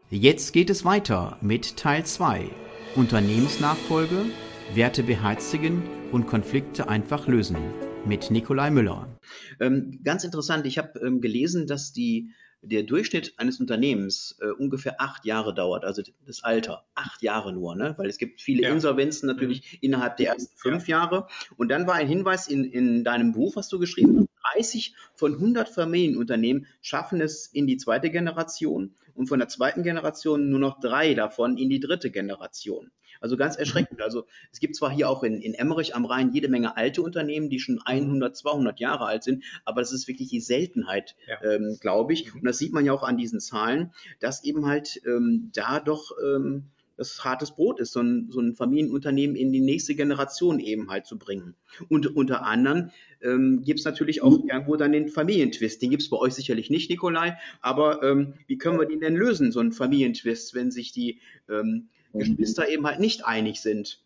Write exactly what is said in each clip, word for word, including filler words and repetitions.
Jetzt geht es weiter mit Teil zwei. Unternehmensnachfolge, Werte beherzigen und Konflikte einfach lösen mit Nikolai Müller. Ähm, ganz interessant, ich habe ähm, gelesen, dass die, der Durchschnitt eines Unternehmens äh, ungefähr acht Jahre dauert, also das Alter, acht Jahre nur, ne? Weil es gibt viele Ja. Insolvenzen natürlich innerhalb der ersten fünf Jahre. Und dann war ein Hinweis in, in deinem Buch, was du geschrieben hast, dreißig von hundert Familienunternehmen schaffen es in die zweite Generation und von der zweiten Generation nur noch drei davon in die dritte Generation. Also ganz erschreckend. Also es gibt zwar hier auch in, in Emmerich am Rhein jede Menge alte Unternehmen, die schon hundert, zweihundert Jahre alt sind, aber das ist wirklich die Seltenheit, Ja. ähm, glaube ich. Und das sieht man ja auch an diesen Zahlen, dass eben halt ähm, da doch ähm, das hartes Brot ist, so ein, so ein Familienunternehmen in die nächste Generation eben halt zu bringen. Und unter anderem ähm, gibt es natürlich auch irgendwo dann den Familientwist. Den gibt es bei euch sicherlich nicht, Nikolai, aber ähm, wie können wir den denn lösen, so einen Familientwist, wenn sich die ähm, Geschwister eben halt nicht einig sind?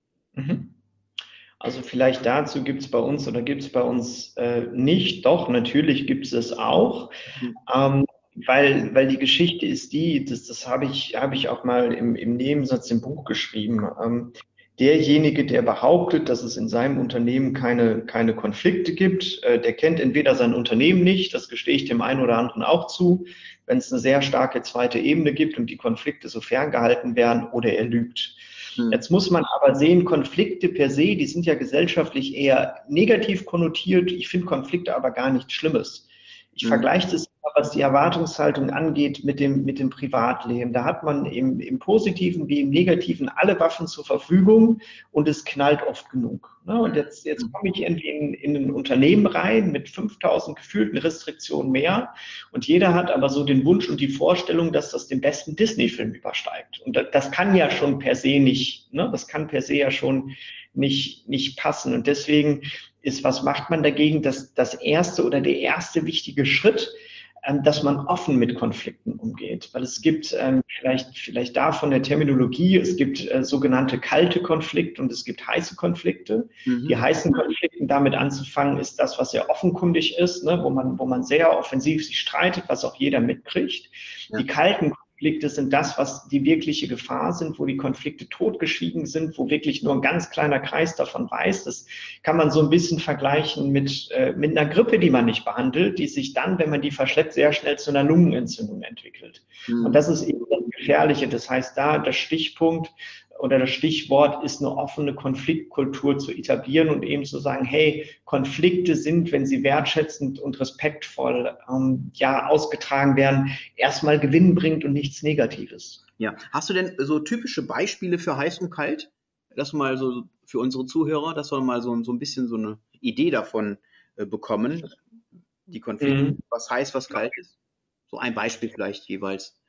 Mhm. Also vielleicht dazu gibt es bei uns oder gibt es bei uns äh, nicht, doch, natürlich gibt es es auch, ähm, weil, weil die Geschichte ist die, das, das habe ich, habe ich auch mal im, im Nebensatz im Buch geschrieben. Ähm, derjenige, der behauptet, dass es in seinem Unternehmen keine, keine Konflikte gibt, äh, der kennt entweder sein Unternehmen nicht, das gestehe ich dem einen oder anderen auch zu, wenn es eine sehr starke zweite Ebene gibt und die Konflikte so ferngehalten werden, oder er lügt. Jetzt muss man aber sehen, Konflikte per se, die sind ja gesellschaftlich eher negativ konnotiert. Ich finde Konflikte aber gar nichts Schlimmes. Ich Mhm. vergleiche das, was die Erwartungshaltung angeht, mit dem, mit dem Privatleben. Da hat man im, im Positiven wie im Negativen alle Waffen zur Verfügung und es knallt oft genug. Ne? Und jetzt, jetzt komme ich irgendwie in, in ein Unternehmen rein mit fünftausend gefühlten Restriktionen mehr und jeder hat aber so den Wunsch und die Vorstellung, dass das den besten Disney-Film übersteigt. Und das, das kann ja schon per se nicht, ne? Das kann per se ja schon nicht, nicht passen. Und deswegen ist, was macht man dagegen? Das, das erste oder der erste wichtige Schritt, ähm, dass man offen mit Konflikten umgeht. Weil es gibt ähm, vielleicht, vielleicht da von der Terminologie, es gibt äh, sogenannte kalte Konflikte und es gibt heiße Konflikte. Mhm. Die heißen Konflikten damit anzufangen, ist das, was sehr offenkundig ist, ne? wo man, wo man sehr offensiv sich streitet, was auch jeder mitkriegt. Ja. Die kalten Konflikte sind das, was die wirkliche Gefahr sind, wo die Konflikte totgeschwiegen sind, wo wirklich nur ein ganz kleiner Kreis davon weiß. Das kann man so ein bisschen vergleichen mit, äh, mit einer Grippe, die man nicht behandelt, die sich dann, wenn man die verschleppt, sehr schnell zu einer Lungenentzündung entwickelt. Mhm. Und das ist eben das Gefährliche. Das heißt, da der Stichpunkt oder das Stichwort ist, eine offene Konfliktkultur zu etablieren und eben zu sagen, hey, Konflikte sind, wenn sie wertschätzend und respektvoll ähm, ja, ausgetragen werden, erstmal gewinnbringend und nichts Negatives. Ja. Hast du denn so typische Beispiele für heiß und kalt? Das mal so für unsere Zuhörer, dass wir mal so, so ein bisschen so eine Idee davon äh, bekommen, die Konflikte, Mhm. was heiß, was kalt ist? So ein Beispiel vielleicht jeweils.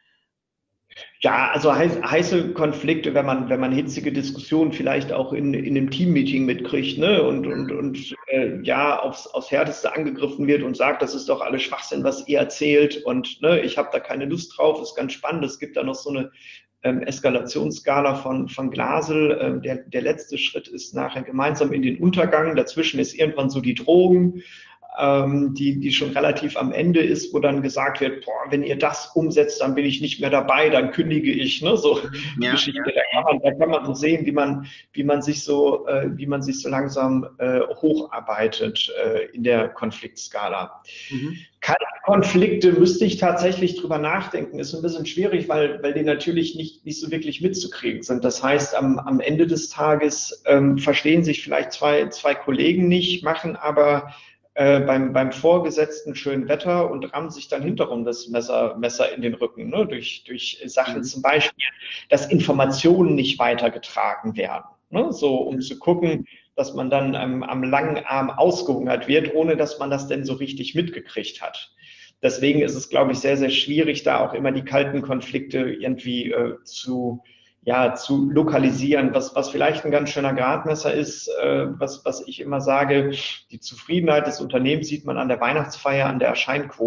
Ja, also heiß, heiße Konflikte, wenn man, wenn man hitzige Diskussionen vielleicht auch in, in einem Teammeeting mitkriegt, ne, und, und, und äh, ja, aufs, aufs Härteste angegriffen wird und sagt, das ist doch alles Schwachsinn, was ihr erzählt und ne, ich habe da keine Lust drauf, ist ganz spannend. Es gibt da noch so eine ähm, Eskalationsskala von, von Glasel. Ähm, der, der letzte Schritt ist nachher gemeinsam in den Untergang. Dazwischen ist irgendwann so die Drogen, ähm, die, die schon relativ am Ende ist, wo dann gesagt wird, boah, wenn ihr das umsetzt, dann bin ich nicht mehr dabei, dann kündige ich, ne, so die Ja, Geschichte. ja. Da kann man, da kann man so sehen, wie man, wie man sich so, äh, wie man sich so langsam äh, hocharbeitet äh, in der Konfliktskala. Mhm. Kalte Konflikte müsste ich tatsächlich drüber nachdenken. Ist ein bisschen schwierig, weil, weil die natürlich nicht, nicht so wirklich mitzukriegen sind. Das heißt, am, am Ende des Tages ähm, verstehen sich vielleicht zwei, zwei Kollegen nicht, machen aber äh, beim, beim Vorgesetzten schön Wetter und rammen sich dann hinterrum das Messer, Messer in den Rücken, ne? durch, durch Sachen Mhm. zum Beispiel, dass Informationen nicht weitergetragen werden. Ne? So, um zu gucken, dass man dann am, am langen Arm ausgehungert wird, ohne dass man das denn so richtig mitgekriegt hat. Deswegen ist es, glaube ich, sehr, sehr schwierig, da auch immer die kalten Konflikte irgendwie äh, zu, ja, zu lokalisieren, was, was vielleicht ein ganz schöner Gradmesser ist, äh, was, was ich immer sage, die Zufriedenheit des Unternehmens sieht man an der Weihnachtsfeier, an der Erscheinquote.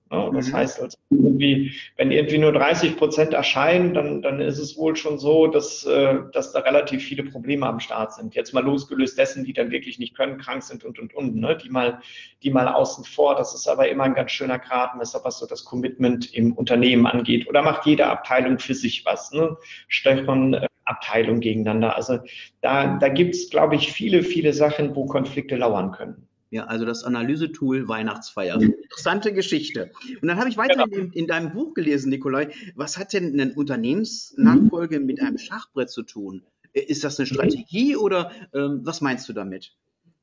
Ne? Das Mhm. heißt, also irgendwie, wenn irgendwie nur dreißig Prozent erscheinen, dann, dann ist es wohl schon so, dass, äh, dass da relativ viele Probleme am Start sind. Jetzt mal losgelöst dessen, die dann wirklich nicht können, krank sind und, und, und, ne? Die mal, die mal außen vor. Das ist aber immer ein ganz schöner Gradmesser, was so das Commitment im Unternehmen angeht. Oder macht jede Abteilung für sich was, ne? Stellt man äh, Abteilungen gegeneinander. Also da, da gibt es, glaube ich, viele, viele Sachen, wo Konflikte lauern können. Ja, also das Analysetool Weihnachtsfeier. Interessante Geschichte. Und dann habe ich weiter Genau. in, in deinem Buch gelesen, Nikolai, was hat denn eine Unternehmensnachfolge mit einem Schachbrett zu tun? Äh, Ist das eine Strategie oder ähm, was meinst du damit?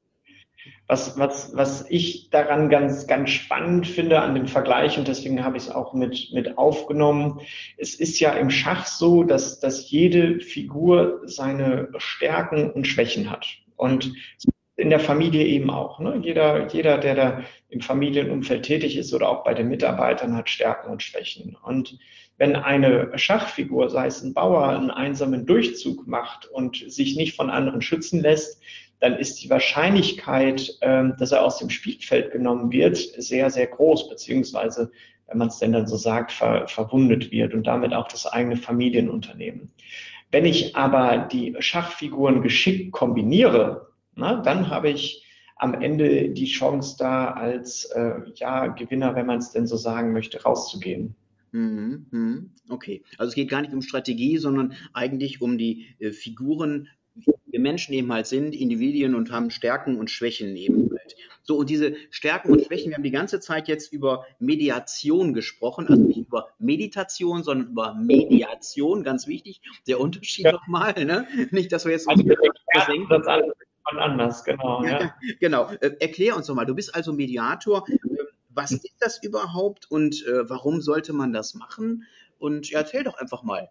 Was, was, was ich daran ganz, ganz spannend finde an dem Vergleich, und deswegen habe ich es auch mit, mit aufgenommen, es ist ja im Schach so, dass, dass jede Figur seine Stärken und Schwächen hat. Und in der Familie eben auch. Ne? Jeder, jeder, der da im Familienumfeld tätig ist oder auch bei den Mitarbeitern, hat Stärken und Schwächen. Und wenn eine Schachfigur, sei es ein Bauer, einen einsamen Durchzug macht und sich nicht von anderen schützen lässt, dann ist die Wahrscheinlichkeit, ähm, dass er aus dem Spielfeld genommen wird, sehr, sehr groß, beziehungsweise, wenn man es denn dann so sagt, ver, verwundet wird und damit auch das eigene Familienunternehmen. Wenn ich aber die Schachfiguren geschickt kombiniere, na, dann habe ich am Ende die Chance da als äh, ja, Gewinner, wenn man es denn so sagen möchte, rauszugehen. Mhm, mhm. Okay, also es geht gar nicht um Strategie, sondern eigentlich um die äh, Figuren, wie wir Menschen eben halt sind, Individuen und haben Stärken und Schwächen eben halt. So, und diese Stärken und Schwächen, wir haben die ganze Zeit jetzt über Mediation gesprochen, also nicht über Meditation, sondern über Mediation, ganz wichtig, der Unterschied Ja, nochmal, ne? Nicht, dass wir jetzt uns also wir erklären versenken. das alles von anders, genau, ja. Genau, äh, erklär uns doch mal, du bist also Mediator. Äh, was ist das überhaupt und äh, warum sollte man das machen? Und ja, erzähl doch einfach mal.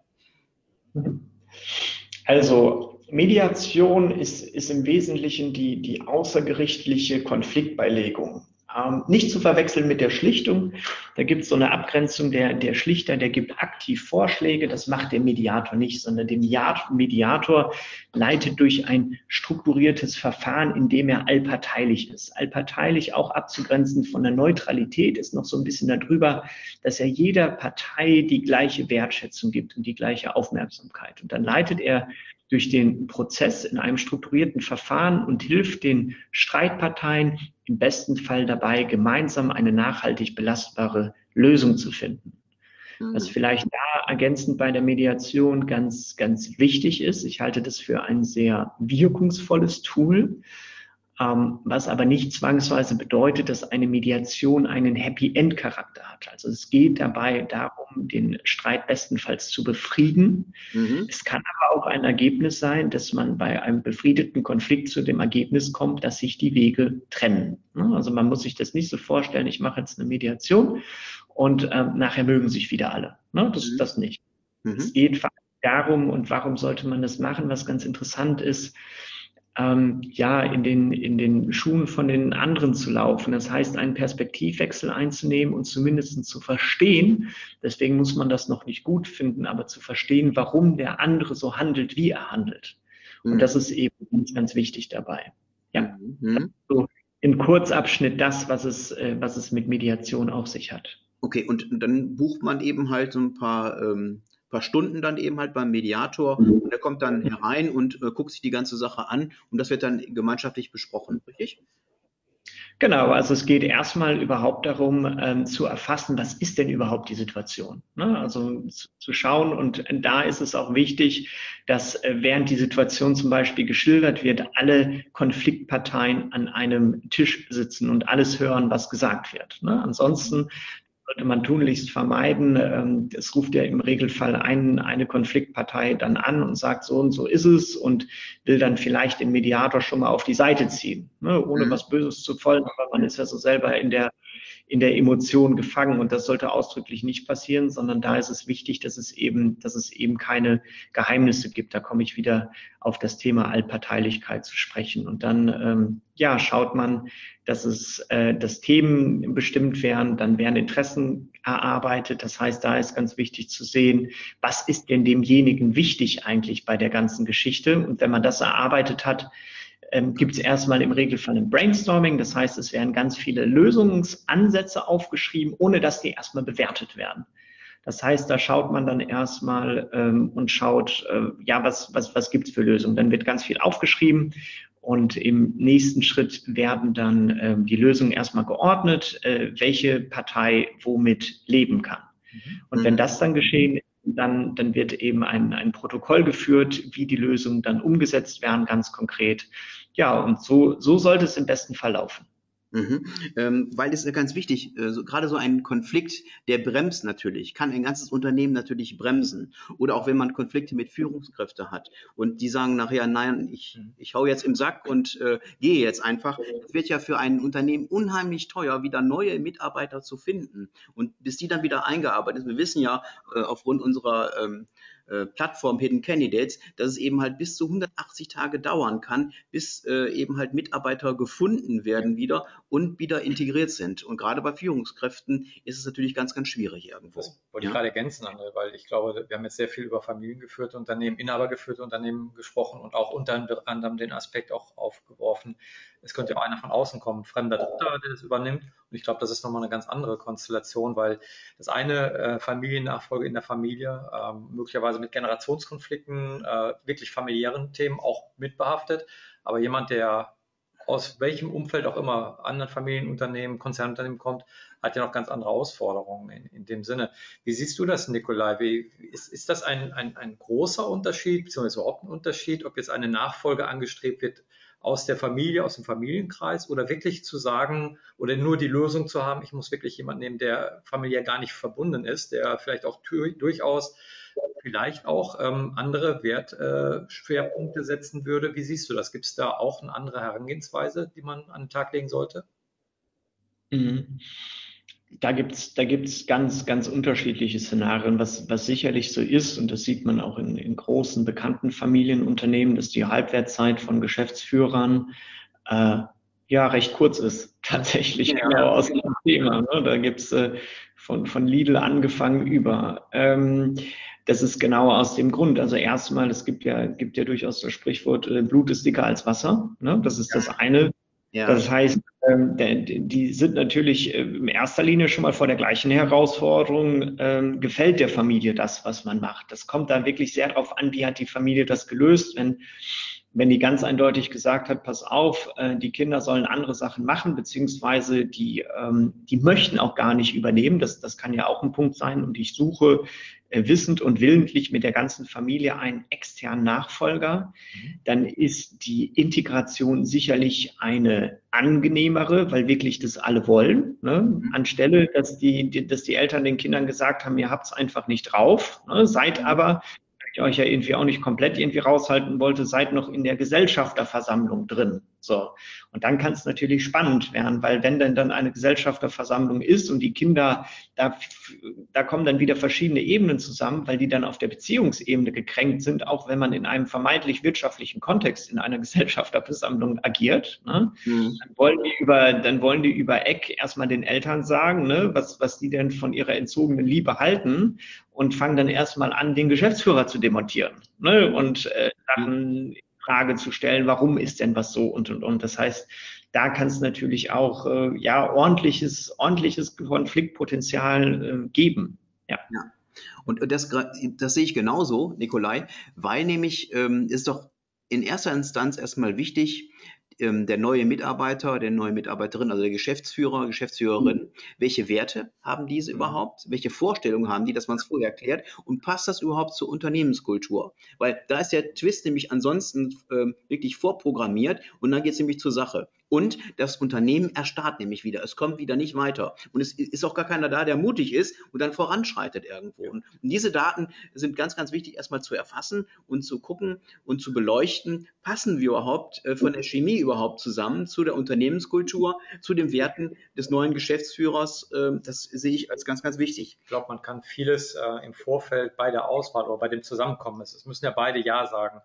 Also Mediation ist, ist im Wesentlichen die, die außergerichtliche Konfliktbeilegung. Ähm, nicht zu verwechseln mit der Schlichtung. Da gibt es so eine Abgrenzung. Der, der Schlichter, der gibt aktiv Vorschläge. Das macht der Mediator nicht, sondern der Mediator leitet durch ein strukturiertes Verfahren, in dem er allparteilich ist. Allparteilich auch abzugrenzen von der Neutralität ist noch so ein bisschen darüber, dass er jeder Partei die gleiche Wertschätzung gibt und die gleiche Aufmerksamkeit. Und dann leitet er durch den Prozess in einem strukturierten Verfahren und hilft den Streitparteien im besten Fall dabei, gemeinsam eine nachhaltig belastbare Lösung zu finden. Was vielleicht da ergänzend bei der Mediation ganz, ganz wichtig ist, ich halte das für ein sehr wirkungsvolles Tool, ähm, was aber nicht zwangsweise bedeutet, dass eine Mediation einen Happy-End-Charakter hat. Also es geht dabei darum, den Streit bestenfalls zu befrieden. Mhm. Es kann aber auch ein Ergebnis sein, dass man bei einem befriedeten Konflikt zu dem Ergebnis kommt, dass sich die Wege trennen. Also man muss sich das nicht so vorstellen, ich mache jetzt eine Mediation und ähm, nachher mögen sich wieder alle. Ne? Das, Mhm. das nicht. Mhm. Es geht darum, und warum sollte man das machen, was ganz interessant ist, ähm, ja, in den, in den Schuhen von den anderen zu laufen. Das heißt, einen Perspektivwechsel einzunehmen und zumindest zu verstehen, deswegen muss man das noch nicht gut finden, aber zu verstehen, warum der andere so handelt, wie er handelt. Und das ist eben ganz, ganz wichtig dabei. Ja, Mhm. so in Kurzabschnitt das, was es, äh, was es mit Mediation auf sich hat. Okay, und dann bucht man eben halt so ein paar, ähm, paar Stunden dann eben halt beim Mediator und der kommt dann herein und äh, guckt sich die ganze Sache an und das wird dann gemeinschaftlich besprochen, richtig? Genau, also es geht erstmal überhaupt darum, ähm, zu erfassen, was ist denn überhaupt die Situation? Ne? Also zu, zu schauen, und da ist es auch wichtig, dass äh, während die Situation zum Beispiel geschildert wird, alle Konfliktparteien an einem Tisch sitzen und alles hören, was gesagt wird. Ne? Ansonsten sollte man tunlichst vermeiden. Ähm, es ruft ja im Regelfall ein, eine Konfliktpartei dann an und sagt, so und so ist es, und will dann vielleicht den Mediator schon mal auf die Seite ziehen, ne, ohne Mhm. was Böses zu wollen, aber man ist ja so selber in der in der Emotion gefangen, und das sollte ausdrücklich nicht passieren, sondern da ist es wichtig, dass es eben, dass es eben keine Geheimnisse gibt. Da komme ich wieder auf das Thema Allparteilichkeit zu sprechen. Und dann ähm, ja, schaut man, dass es äh, dass Themen bestimmt werden, dann werden Interessen erarbeitet. Das heißt, da ist ganz wichtig zu sehen, was ist denn demjenigen wichtig eigentlich bei der ganzen Geschichte? Und wenn man das erarbeitet hat, ähm, gibt es erstmal im Regelfall ein Brainstorming. Das heißt, es werden ganz viele Lösungsansätze aufgeschrieben, ohne dass die erstmal bewertet werden. Das heißt, da schaut man dann erstmal ähm, und schaut, äh, ja, was, was, was gibt es für Lösungen. Dann wird ganz viel aufgeschrieben und im nächsten Schritt werden dann ähm, die Lösungen erstmal geordnet, äh, welche Partei womit leben kann. Und wenn das dann geschehen ist, dann, dann wird eben ein, ein Protokoll geführt, wie die Lösungen dann umgesetzt werden, ganz konkret. Ja, und so, so sollte es im besten Fall laufen. Mhm. Ähm, weil es ist ja ganz wichtig, äh, so, gerade so ein Konflikt, der bremst natürlich, kann ein ganzes Unternehmen natürlich bremsen. Oder auch wenn man Konflikte mit Führungskräften hat und die sagen nachher, nein, ich, ich hau jetzt im Sack und äh, gehe jetzt einfach. Es wird ja für ein Unternehmen unheimlich teuer, wieder neue Mitarbeiter zu finden. Und bis die dann wieder eingearbeitet sind. Wir wissen ja äh, aufgrund unserer ähm, äh, Plattform Hidden Candidates, dass es eben halt bis zu hundertachtzig Tage dauern kann, bis äh, eben halt Mitarbeiter gefunden werden wieder und wieder integriert sind. Und gerade bei Führungskräften ist es natürlich ganz, ganz schwierig irgendwo. Das wollte Ja? ich gerade ergänzen, André, weil ich glaube, wir haben jetzt sehr viel über familiengeführte Unternehmen, inhabergeführte Unternehmen gesprochen und auch unter anderem den Aspekt auch aufgeworfen. Es könnte ja auch einer von außen kommen, ein fremder Dritter, der das übernimmt. Und ich glaube, das ist nochmal eine ganz andere Konstellation, weil das eine äh, Familiennachfolge in der Familie, ähm, möglicherweise mit Generationskonflikten, äh, wirklich familiären Themen auch mitbehaftet. Aber jemand, der aus welchem Umfeld auch immer, anderen Familienunternehmen, Konzernunternehmen kommt, hat ja noch ganz andere Herausforderungen in, in dem Sinne. Wie siehst du das, Nikolai? Wie, ist, ist das ein, ein, ein großer Unterschied, beziehungsweise überhaupt ein Unterschied, ob jetzt eine Nachfolge angestrebt wird aus der Familie, aus dem Familienkreis oder wirklich zu sagen oder nur die Lösung zu haben, ich muss wirklich jemanden nehmen, der familiär gar nicht verbunden ist, der vielleicht auch durchaus vielleicht auch ähm, andere Wertschwerpunkte äh, setzen würde. Wie siehst du das? Gibt es da auch eine andere Herangehensweise, die man an den Tag legen sollte? Mhm. Da gibt's da gibt's ganz, ganz unterschiedliche Szenarien, was, was sicherlich so ist, und das sieht man auch in, in großen, bekannten Familienunternehmen, dass die Halbwertszeit von Geschäftsführern äh, ja recht kurz ist, tatsächlich, Ja. genau aus dem Thema. Ne? Da gibt's äh, von, von Lidl angefangen über. Ähm, das ist genau aus dem Grund. Also erstmal, es gibt ja, gibt ja durchaus das Sprichwort, äh, Blut ist dicker als Wasser. Ne? Das ist das eine. Ja. Das heißt, ähm, der, die sind natürlich äh, in erster Linie schon mal vor der gleichen Herausforderung, ähm, gefällt der Familie das, was man macht. Das kommt da wirklich sehr darauf an, wie hat die Familie das gelöst. Wenn, wenn die ganz eindeutig gesagt hat, pass auf, äh, die Kinder sollen andere Sachen machen, beziehungsweise die, ähm, die möchten auch gar nicht übernehmen. Das, das kann ja auch ein Punkt sein. Und ich suche äh, wissend und willentlich mit der ganzen Familie einen externen Nachfolger, dann ist die Integration sicherlich eine angenehmere, weil wirklich das alle wollen. Ne? Anstelle, dass die, die, dass die Eltern den Kindern gesagt haben, ihr habt es einfach nicht drauf, ne? Seid aber, weil ich euch ja irgendwie auch nicht komplett irgendwie raushalten wollte, seid noch in der Gesellschafterversammlung drin. So. Und dann kann es natürlich spannend werden, weil wenn denn dann eine Gesellschafterversammlung ist und die Kinder, da, da kommen dann wieder verschiedene Ebenen zusammen, weil die dann auf der Beziehungsebene gekränkt sind, auch wenn man in einem vermeintlich wirtschaftlichen Kontext in einer Gesellschafterversammlung agiert. Ne? Mhm. Dann wollen die über, dann wollen die über Eck erstmal den Eltern sagen, ne, was, was die denn von ihrer entzogenen Liebe halten, und fangen dann erstmal an, den Geschäftsführer zu demontieren, ne, und äh, Sachen in Frage zu stellen, warum ist denn was so und und und. Das heißt, da kann es natürlich auch äh, ja ordentliches, ordentliches Konfliktpotenzial äh, geben. Ja. Ja. Und das, das sehe ich genauso, Nikolai, weil nämlich ähm, ist doch in erster Instanz erstmal wichtig, ähm, der neue Mitarbeiter, der neue Mitarbeiterin, also der Geschäftsführer, Geschäftsführerin, welche Werte haben diese überhaupt? Welche Vorstellungen haben die, dass man es vorher erklärt? Und passt das überhaupt zur Unternehmenskultur? Weil da ist der Twist nämlich ansonsten ähm, wirklich vorprogrammiert und dann geht es nämlich zur Sache. Und das Unternehmen erstarrt nämlich wieder. Es kommt wieder nicht weiter. Und es ist auch gar keiner da, der mutig ist und dann voranschreitet irgendwo. Und diese Daten sind ganz, ganz wichtig, erstmal zu erfassen und zu gucken und zu beleuchten, passen wir überhaupt äh, von der Chemie überhaupt zusammen zu der Unternehmenskultur, zu den Werten des neuen Geschäftsführers. Äh, das sehe ich als ganz, ganz wichtig. Ich glaube, man kann vieles äh, im Vorfeld bei der Auswahl oder bei dem Zusammenkommen, es, es müssen ja beide Ja sagen,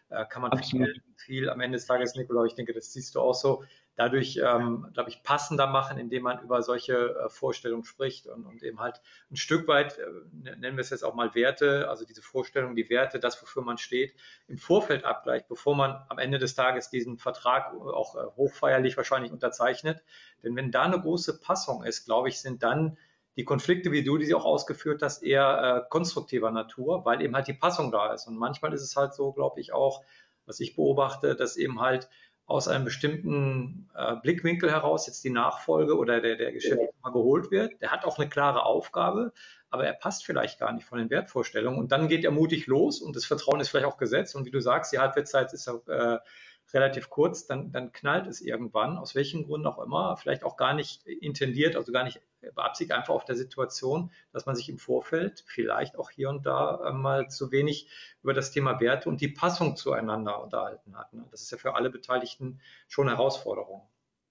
äh, kann man Absolut. viel, viel am Ende des Tages, Nicola, ich denke, das siehst du auch so, dadurch, ähm, glaube ich, passender machen, indem man über solche äh, Vorstellungen spricht und, und eben halt ein Stück weit, äh, nennen wir es jetzt auch mal Werte, also diese Vorstellungen, die Werte, das, wofür man steht, im Vorfeld abgleicht, bevor man am Ende des Tages diesen Vertrag auch äh, hochfeierlich wahrscheinlich unterzeichnet. Denn wenn da eine große Passung ist, glaube ich, sind dann die Konflikte, wie du die auch ausgeführt hast, eher äh, konstruktiver Natur, weil eben halt die Passung da ist. Und manchmal ist es halt so, glaube ich, auch, was ich beobachte, dass eben halt aus einem bestimmten äh, Blickwinkel heraus jetzt die Nachfolge oder der, der Geschäftsführer geholt wird. Der hat auch eine klare Aufgabe, aber er passt vielleicht gar nicht von den Wertvorstellungen. Und dann geht er mutig los und das Vertrauen ist vielleicht auch gesetzt. Und wie du sagst, die Halbwertszeit ist auch äh, relativ kurz, dann, dann knallt es irgendwann, aus welchen Gründen auch immer, vielleicht auch gar nicht intendiert, also gar nicht beabsichtigt, einfach auf der Situation, dass man sich im Vorfeld vielleicht auch hier und da äh, mal zu wenig über das Thema Werte und die Passung zueinander unterhalten hat. Ne? Das ist ja für alle Beteiligten schon eine Herausforderung.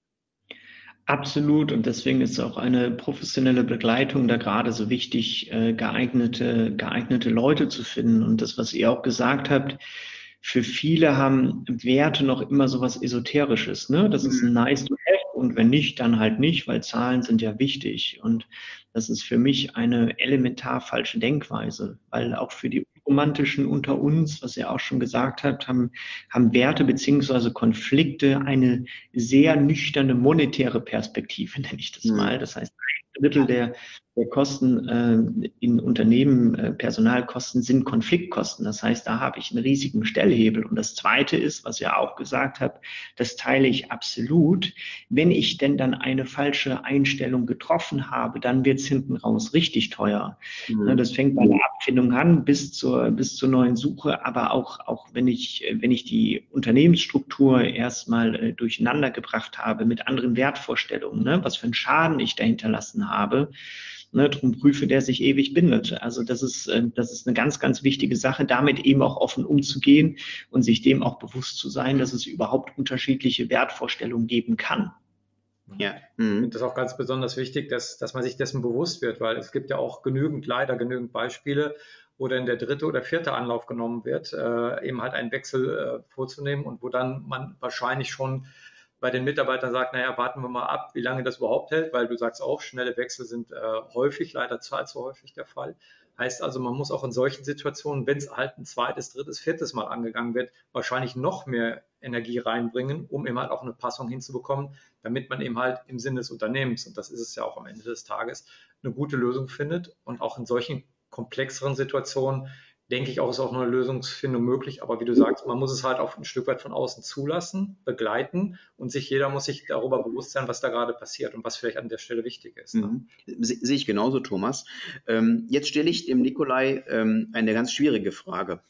Absolut. Und deswegen ist auch eine professionelle Begleitung da gerade so wichtig, äh, geeignete, geeignete Leute zu finden. Und das, was ihr auch gesagt habt, für viele haben Werte noch immer so was Esoterisches, ne? Das ist ein nice to have und wenn nicht, dann halt nicht, weil Zahlen sind ja wichtig. Und das ist für mich eine elementar falsche Denkweise, weil auch für die Romantischen unter uns, was ihr auch schon gesagt habt, haben, haben Werte beziehungsweise Konflikte eine sehr nüchterne monetäre Perspektive, nenne ich das mal. Das heißt, ein Drittel der, der Kosten äh, in Unternehmen, äh, Personalkosten sind Konfliktkosten. Das heißt, da habe ich einen riesigen Stellhebel. Und das Zweite ist, was ihr auch gesagt habt, das teile ich absolut. Wenn ich denn dann eine falsche Einstellung getroffen habe, dann wird es hinten raus richtig teuer. Mhm. Das fängt bei der Abfindung an bis zur, bis zur neuen Suche, aber auch, auch wenn ich, wenn ich die Unternehmensstruktur erstmal äh, durcheinander gebracht habe mit anderen Wertvorstellungen, ne, was für einen Schaden ich da hinterlassen habe, ne, drum prüfe, der sich ewig bindet. Also das ist, äh, das ist eine ganz, ganz wichtige Sache, damit eben auch offen umzugehen und sich dem auch bewusst zu sein, dass es überhaupt unterschiedliche Wertvorstellungen geben kann. Ja, mhm. Ich finde das auch ganz besonders wichtig, dass, dass man sich dessen bewusst wird, weil es gibt ja auch genügend, leider genügend Beispiele, wo dann der dritte oder vierte Anlauf genommen wird, äh, eben halt einen Wechsel äh, vorzunehmen und wo dann man wahrscheinlich schon bei den Mitarbeitern sagt, naja, warten wir mal ab, wie lange das überhaupt hält, weil du sagst auch, schnelle Wechsel sind äh, häufig, leider zu allzu häufig der Fall. Heißt also, man muss auch in solchen Situationen, wenn es halt ein zweites, drittes, viertes Mal angegangen wird, wahrscheinlich noch mehr Energie reinbringen, um eben halt auch eine Passung hinzubekommen, damit man eben halt im Sinne des Unternehmens, und das ist es ja auch am Ende des Tages, eine gute Lösung findet. Und auch in solchen komplexeren Situationen, denke ich auch, ist auch eine Lösungsfindung möglich. Aber wie du sagst, man muss es halt auch ein Stück weit von außen zulassen, begleiten und sich jeder muss sich darüber bewusst sein, was da gerade passiert und was vielleicht an der Stelle wichtig ist. Ne? Mhm. Se- Sehe ich genauso, Thomas. Ähm, jetzt stelle ich dem Nikolai ähm, eine ganz schwierige Frage.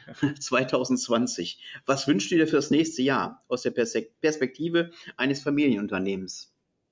zwanzig zwanzig. Was wünschst du dir für das nächste Jahr aus der Perse- Perspektive eines Familienunternehmens?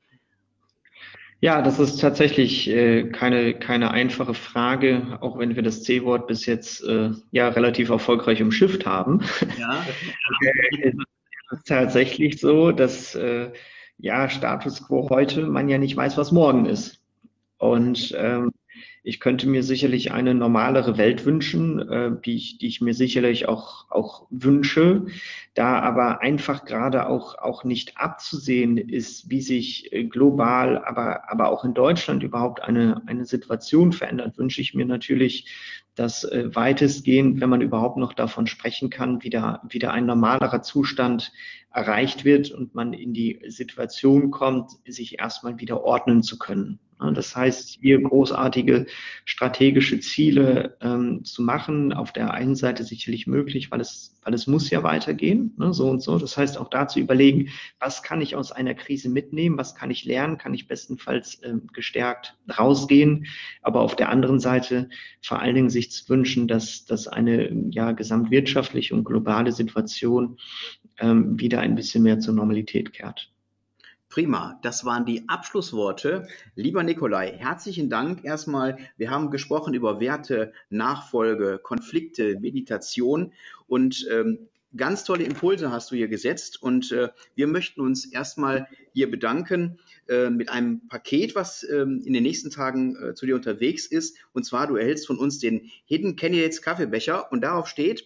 Ja, das ist tatsächlich äh, keine, keine einfache Frage, auch wenn wir das C-Wort bis jetzt äh, ja relativ erfolgreich umschifft haben. Ja. Es ist tatsächlich so, dass äh, ja Status quo heute man ja nicht weiß, was morgen ist. Und ähm, ich könnte mir sicherlich eine normalere Welt wünschen, äh, die ich, die ich mir sicherlich auch, auch wünsche, da aber einfach gerade auch, auch nicht abzusehen ist, wie sich äh, global, aber, aber auch in Deutschland überhaupt eine, eine Situation verändert, wünsche ich mir natürlich, dass äh, weitestgehend, wenn man überhaupt noch davon sprechen kann, wieder, wieder ein normalerer Zustand erreicht wird und man in die Situation kommt, sich erstmal wieder ordnen zu können. Das heißt, hier großartige strategische Ziele ähm, zu machen, auf der einen Seite sicherlich möglich, weil es, weil es muss ja weitergehen, ne, so und so. Das heißt, auch da zu überlegen, was kann ich aus einer Krise mitnehmen, was kann ich lernen, kann ich bestenfalls ähm, gestärkt rausgehen, aber auf der anderen Seite vor allen Dingen sich zu wünschen, dass, dass eine ja, gesamtwirtschaftliche und globale Situation ähm, wieder ein bisschen mehr zur Normalität kehrt. Prima, das waren die Abschlussworte. Lieber Nikolai, herzlichen Dank erstmal. Wir haben gesprochen über Werte, Nachfolge, Konflikte, Meditation und ähm, ganz tolle Impulse hast du hier gesetzt. Und äh, wir möchten uns erstmal hier bedanken äh, mit einem Paket, was ähm, in den nächsten Tagen äh, zu dir unterwegs ist. Und zwar, du erhältst von uns den Hidden Candidates Kaffeebecher und darauf steht: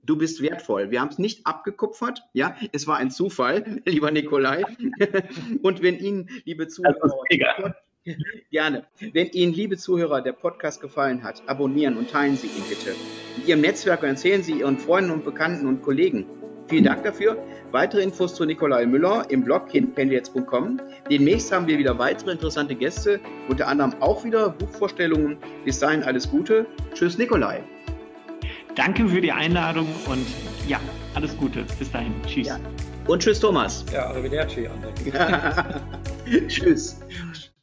Du bist wertvoll. Wir haben es nicht abgekupfert. Ja, es war ein Zufall, lieber Nikolai. Und wenn Ihnen, liebe Zuhörer, gerne. Wenn Ihnen, liebe Zuhörer, der Podcast gefallen hat, abonnieren und teilen Sie ihn bitte. In Ihrem Netzwerk und erzählen Sie Ihren Freunden und Bekannten und Kollegen. Vielen Dank dafür. Weitere Infos zu Nikolai Müller im Blog kindpendietz punkt com. Demnächst haben wir wieder weitere interessante Gäste, unter anderem auch wieder Buchvorstellungen. Bis dahin alles Gute. Tschüss, Nikolai. Danke für die Einladung und ja, alles Gute. Bis dahin. Tschüss. Ja. Und tschüss, Thomas. Ja, arrivederci, André. Tschüss.